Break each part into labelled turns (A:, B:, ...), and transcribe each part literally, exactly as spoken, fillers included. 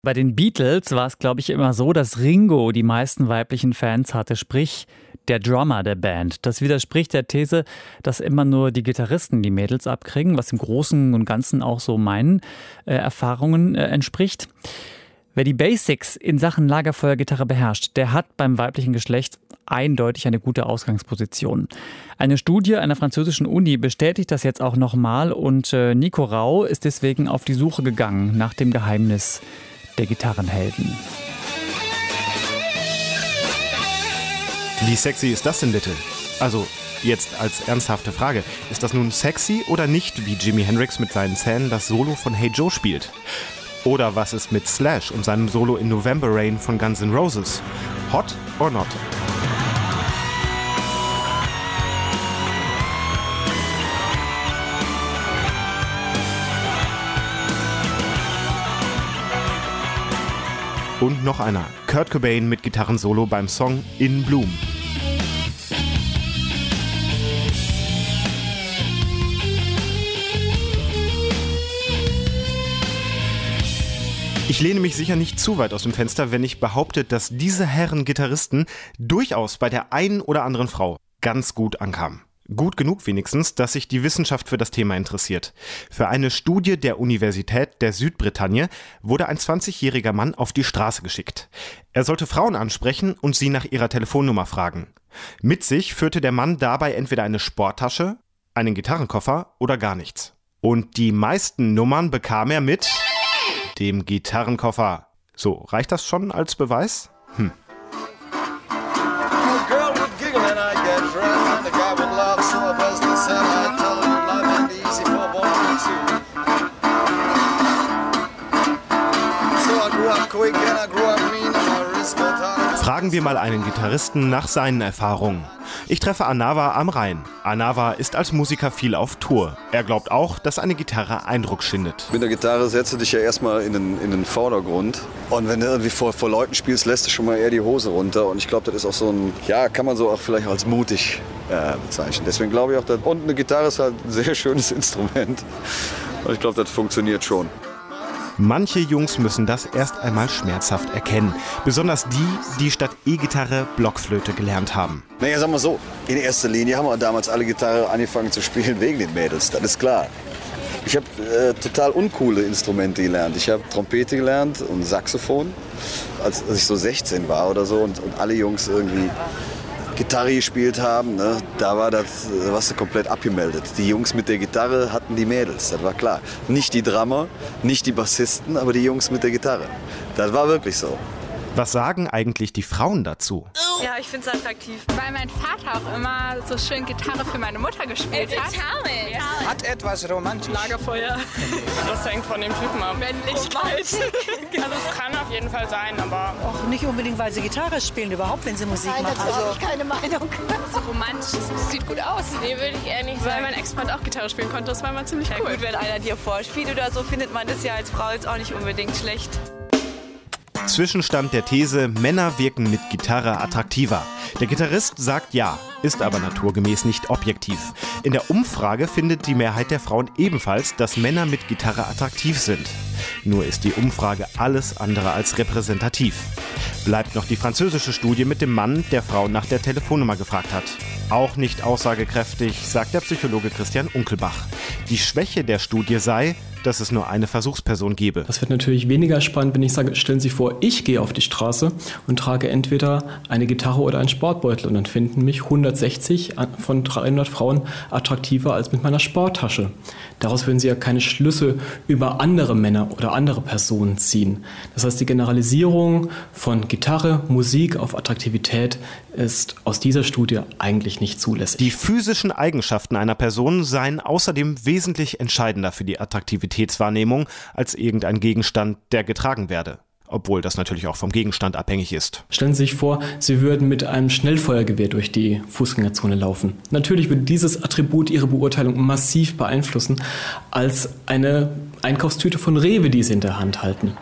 A: Bei den Beatles war es, glaube ich, immer so, dass Ringo die meisten weiblichen Fans hatte, sprich der Drummer der Band. Das widerspricht der These, dass immer nur die Gitarristen die Mädels abkriegen, was im Großen und Ganzen auch so meinen äh, Erfahrungen äh, entspricht. Wer die Basics in Sachen Lagerfeuergitarre beherrscht, der hat beim weiblichen Geschlecht eindeutig eine gute Ausgangsposition. Eine Studie einer französischen Uni bestätigt das jetzt auch nochmal und äh, Nico Rau ist deswegen auf die Suche gegangen nach dem Geheimnis der Gitarrenhelden.
B: Wie sexy ist das denn bitte? Also, jetzt als ernsthafte Frage, ist das nun sexy oder nicht, wie Jimi Hendrix mit seinen Zähnen das Solo von Hey Joe spielt? Oder was ist mit Slash und seinem Solo in November Rain von Guns N' Roses? Hot or not? Und noch einer, Kurt Cobain mit Gitarrensolo beim Song In Bloom. Ich lehne mich sicher nicht zu weit aus dem Fenster, wenn ich behaupte, dass diese Herren Gitarristen durchaus bei der einen oder anderen Frau ganz gut ankamen. Gut genug wenigstens, dass sich die Wissenschaft für das Thema interessiert. Für eine Studie der Universität der Südbretagne wurde ein zwanzigjähriger Mann auf die Straße geschickt. Er sollte Frauen ansprechen und sie nach ihrer Telefonnummer fragen. Mit sich führte der Mann dabei entweder eine Sporttasche, einen Gitarrenkoffer oder gar nichts. Und die meisten Nummern bekam er mit dem Gitarrenkoffer. So, reicht das schon als Beweis? Hm. Fragen wir mal einen Gitarristen nach seinen Erfahrungen. Ich treffe Anava am Rhein. Anava ist als Musiker viel auf Tour. Er glaubt auch, dass eine Gitarre Eindruck schindet.
C: Mit der Gitarre setzt du dich ja erstmal in den, in den Vordergrund. Und wenn du irgendwie vor, vor Leuten spielst, lässt du schon mal eher die Hose runter. Und ich glaube, das ist auch so ein, ja, kann man so auch vielleicht als mutig äh, bezeichnen. Deswegen glaube ich auch, dass, und eine Gitarre ist halt ein sehr schönes Instrument. Und ich glaube, das funktioniert schon.
B: Manche Jungs müssen das erst einmal schmerzhaft erkennen. Besonders die, die statt E-Gitarre Blockflöte gelernt haben.
C: Naja, sagen wir so, in erster Linie haben wir damals alle Gitarre angefangen zu spielen wegen den Mädels, das ist klar. Ich habe äh, total uncoole Instrumente gelernt. Ich habe Trompete gelernt und Saxophon, als, als ich so sechzehn war oder so und, und alle Jungs irgendwie Gitarre gespielt haben, ne, da war das, da warst du komplett abgemeldet. Die Jungs mit der Gitarre hatten die Mädels, das war klar. Nicht die Drummer, nicht die Bassisten, aber die Jungs mit der Gitarre. Das war wirklich so.
B: Was sagen eigentlich die Frauen dazu?
D: Ja, ich finde es attraktiv. Weil mein Vater auch immer so schön Gitarre für meine Mutter gespielt hat.
E: Ja. Hat etwas romantisch.
F: Lagerfeuer. Das hängt von dem Typen ab. Männlichkeit. Also es kann auf jeden Fall sein, aber...
G: Auch nicht unbedingt, weil sie Gitarre spielen, überhaupt, wenn sie Musik
H: Nein,
G: machen.
H: Nein,
G: Also
H: habe ich keine Meinung.
D: So romantisch, das sieht gut aus.
F: Nee, würde ich eher nicht sagen. Weil mein Ex-Freund auch Gitarre spielen konnte, das war immer ziemlich cool.
I: Ja, gut, wenn einer dir vorspielt oder so, findet man das ja als Frau jetzt auch nicht unbedingt schlecht.
B: Zwischenstand der These, Männer wirken mit Gitarre attraktiver. Der Gitarrist sagt ja, ist aber naturgemäß nicht objektiv. In der Umfrage findet die Mehrheit der Frauen ebenfalls, dass Männer mit Gitarre attraktiv sind. Nur ist die Umfrage alles andere als repräsentativ. Bleibt noch die französische Studie mit dem Mann, der Frau nach der Telefonnummer gefragt hat. Auch nicht aussagekräftig, sagt der Psychologe Christian Unkelbach. Die Schwäche der Studie sei, dass es nur eine Versuchsperson gebe.
J: Das wird natürlich weniger spannend, wenn ich sage, stellen Sie vor, ich gehe auf die Straße und trage entweder eine Gitarre oder einen Sportbeutel und dann finden mich hundertsechzig von dreihundert Frauen attraktiver als mit meiner Sporttasche. Daraus würden Sie ja keine Schlüsse über andere Männer oder andere Personen ziehen. Das heißt, die Generalisierung von Gitarre, Musik auf Attraktivität ist aus dieser Studie eigentlich nicht zulässig.
B: Die physischen Eigenschaften einer Person seien außerdem wesentlich entscheidender für die Attraktivitätswahrnehmung als irgendein Gegenstand, der getragen werde. Obwohl das natürlich auch vom Gegenstand abhängig ist.
J: Stellen Sie sich vor, Sie würden mit einem Schnellfeuergewehr durch die Fußgängerzone laufen. Natürlich würde dieses Attribut Ihre Beurteilung massiv beeinflussen als eine Einkaufstüte von Rewe, die Sie in der Hand halten.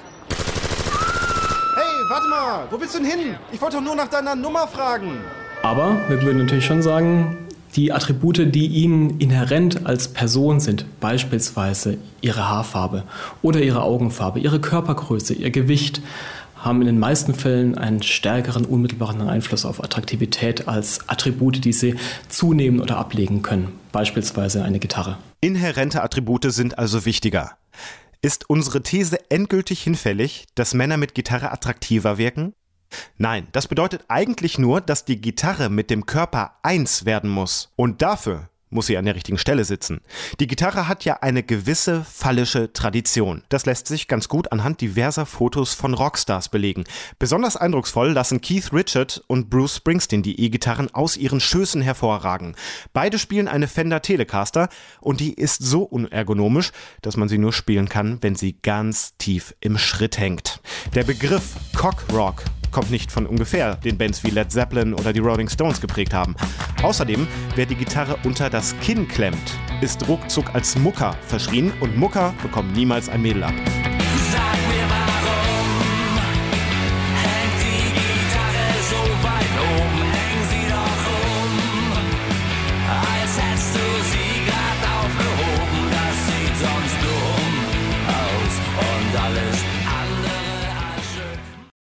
K: Hey, warte mal, wo willst du denn hin? Ich wollte doch nur nach deiner Nummer fragen.
J: Aber wir würden natürlich schon sagen, Die Attribute, die ihnen inhärent als Person sind, beispielsweise ihre Haarfarbe oder ihre Augenfarbe, ihre Körpergröße, ihr Gewicht, haben in den meisten Fällen einen stärkeren, unmittelbaren Einfluss auf Attraktivität als Attribute, die sie zunehmen oder ablegen können, beispielsweise eine Gitarre.
B: Inhärente Attribute sind also wichtiger. Ist unsere These endgültig hinfällig, dass Männer mit Gitarre attraktiver wirken? Nein, das bedeutet eigentlich nur, dass die Gitarre mit dem Körper eins werden muss. Und dafür muss sie an der richtigen Stelle sitzen. Die Gitarre hat ja eine gewisse phallische Tradition. Das lässt sich ganz gut anhand diverser Fotos von Rockstars belegen. Besonders eindrucksvoll lassen Keith Richards und Bruce Springsteen die E-Gitarren aus ihren Schößen hervorragen. Beide spielen eine Fender Telecaster und die ist so unergonomisch, dass man sie nur spielen kann, wenn sie ganz tief im Schritt hängt. Der Begriff Cockrock kommt nicht von ungefähr, den Bands wie Led Zeppelin oder die Rolling Stones geprägt haben. Außerdem, wer die Gitarre unter das Kinn klemmt, ist ruckzuck als Mucker verschrien und Mucker bekommen niemals ein Mädel ab.